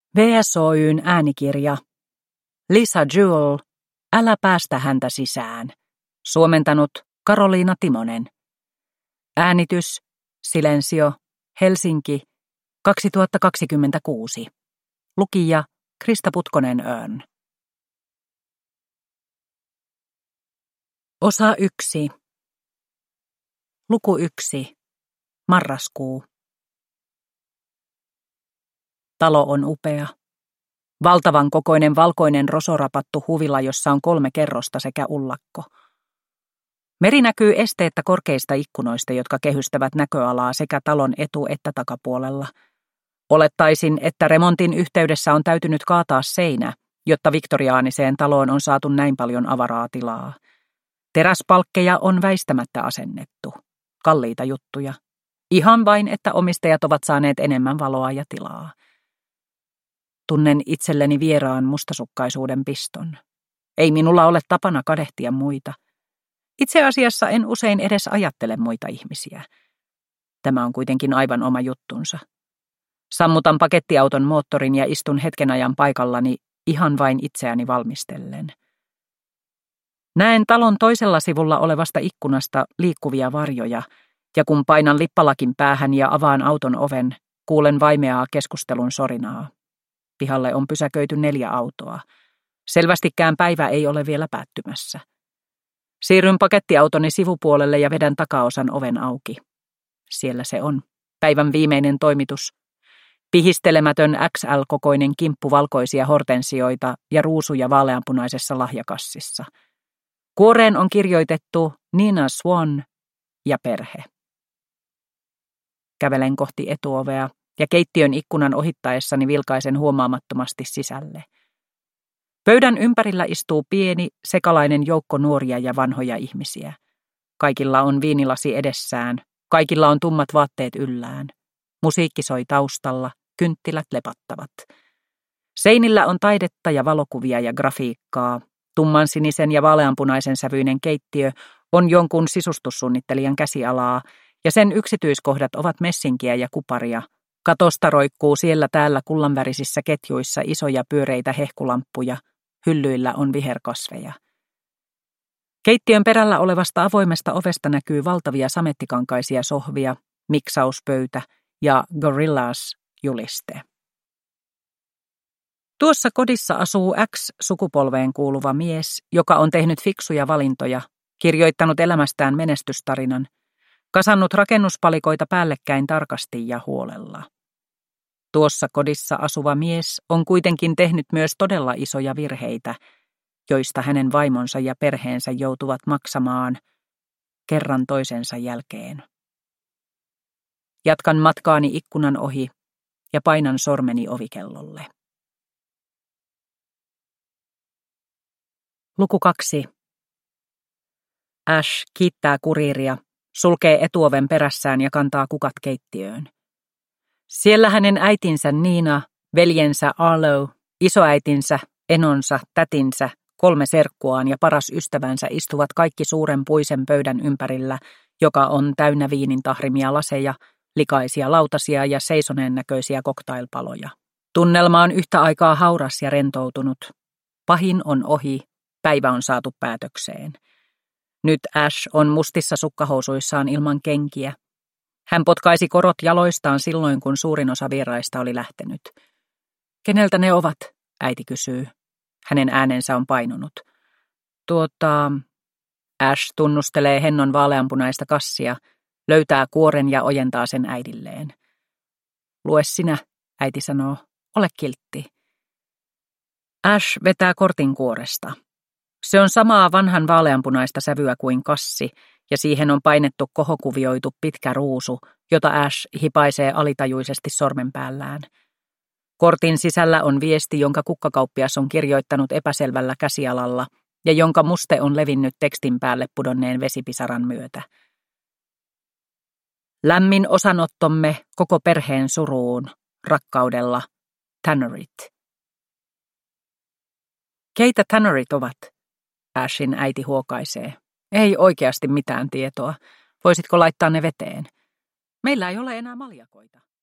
VSOY:n äänikirja. Lisa Jewell, Älä päästä häntä sisään. Suomentanut Karoliina Timonen. Äänitys Silensio, Helsinki, 2026. Lukija Krista Putkonen-Örn. Osa 1. Luku 1. Marraskuu. Talo on upea. Valtavan kokoinen valkoinen rosorapattu huvila, jossa on 3 kerrosta sekä ullakko. Meri näkyy esteettä korkeista ikkunoista, jotka kehystävät näköalaa sekä talon etu- että takapuolella. Olettaisin, että remontin yhteydessä on täytynyt kaataa seinä, jotta viktoriaaniseen taloon on saatu näin paljon avaraa tilaa. Teräspalkkeja on väistämättä asennettu. Kalliita juttuja. Ihan vain, että omistajat ovat saaneet enemmän valoa ja tilaa. Tunnen itselleni vieraan mustasukkaisuuden piston. Ei minulla ole tapana kadehtia muita. Itse asiassa en usein edes ajattele muita ihmisiä. Tämä on kuitenkin aivan oma juttunsa. Sammutan pakettiauton moottorin ja istun hetken ajan paikallani ihan vain itseäni valmistellen. Näen talon toisella sivulla olevasta ikkunasta liikkuvia varjoja, ja kun painan lippalakin päähän ja avaan auton oven, kuulen vaimeaa keskustelun sorinaa. Pihalle on pysäköity 4 autoa. Selvästikään päivä ei ole vielä päättymässä. Siirryn pakettiautoni sivupuolelle ja vedän takaosan oven auki. Siellä se on. Päivän viimeinen toimitus. Pihistelemätön XL-kokoinen kimppu valkoisia hortensioita ja ruusuja vaaleanpunaisessa lahjakassissa. Kuoreen on kirjoitettu Nina Swan ja perhe. Kävelen kohti etuovea ja keittiön ikkunan ohittaessani vilkaisen huomaamattomasti sisälle. Pöydän ympärillä istuu pieni, sekalainen joukko nuoria ja vanhoja ihmisiä. Kaikilla on viinilasi edessään, kaikilla on tummat vaatteet yllään. Musiikki soi taustalla, kynttilät lepattavat. Seinillä on taidetta ja valokuvia ja grafiikkaa. Tummansinisen ja vaaleanpunaisen sävyinen keittiö on jonkun sisustussuunnittelijan käsialaa, ja sen yksityiskohdat ovat messinkiä ja kuparia. Katosta roikkuu siellä täällä kullanvärisissä ketjuissa isoja pyöreitä hehkulamppuja, hyllyillä on viherkasveja. Keittiön perällä olevasta avoimesta ovesta näkyy valtavia samettikankaisia sohvia, miksauspöytä ja Gorillaz-juliste. Tuossa kodissa asuu X-sukupolveen kuuluva mies, joka on tehnyt fiksuja valintoja, kirjoittanut elämästään menestystarinan, kasannut rakennuspalikoita päällekkäin tarkasti ja huolella. Tuossa kodissa asuva mies on kuitenkin tehnyt myös todella isoja virheitä, joista hänen vaimonsa ja perheensä joutuvat maksamaan kerran toisensa jälkeen. Jatkan matkaani ikkunan ohi ja painan sormeni ovikellolle. Luku 2. Ash kiittää kuriiria, sulkee etuoven perässään ja kantaa kukat keittiöön. Siellä hänen äitinsä Nina, veljensä Arlo, isoäitinsä, enonsa, tätinsä, 3 serkkuaan ja paras ystävänsä istuvat kaikki suuren puisen pöydän ympärillä, joka on täynnä viinin tahrimia laseja, likaisia lautasia ja seisoneen näköisiä cocktailpaloja. Tunnelma on yhtä aikaa hauras ja rentoutunut. Pahin on ohi, päivä on saatu päätökseen. Nyt Ash on mustissa sukkahousuissaan ilman kenkiä. Hän potkaisi korot jaloistaan silloin, kun suurin osa vieraista oli lähtenyt. Keneltä ne ovat? Äiti kysyy. Hänen äänensä on painunut. Ash tunnustelee hennon vaaleanpunaista kassia, löytää kuoren ja ojentaa sen äidilleen. Lue sinä, äiti sanoo. Ole kiltti. Ash vetää kortin kuoresta. Se on samaa vanhan vaaleanpunaista sävyä kuin kassi, ja siihen on painettu kohokuvioitu pitkä ruusu, jota Ash hipaisee alitajuisesti sormenpäällään. Kortin sisällä on viesti, jonka kukkakauppias on kirjoittanut epäselvällä käsialalla, ja jonka muste on levinnyt tekstin päälle pudonneen vesipisaran myötä. Lämmin osanottomme koko perheen suruun, rakkaudella, Tannerit. Keitä Tannerit ovat? Ashin äiti huokaisee. Ei oikeasti mitään tietoa. Voisitko laittaa ne veteen? Meillä ei ole enää maljakoita.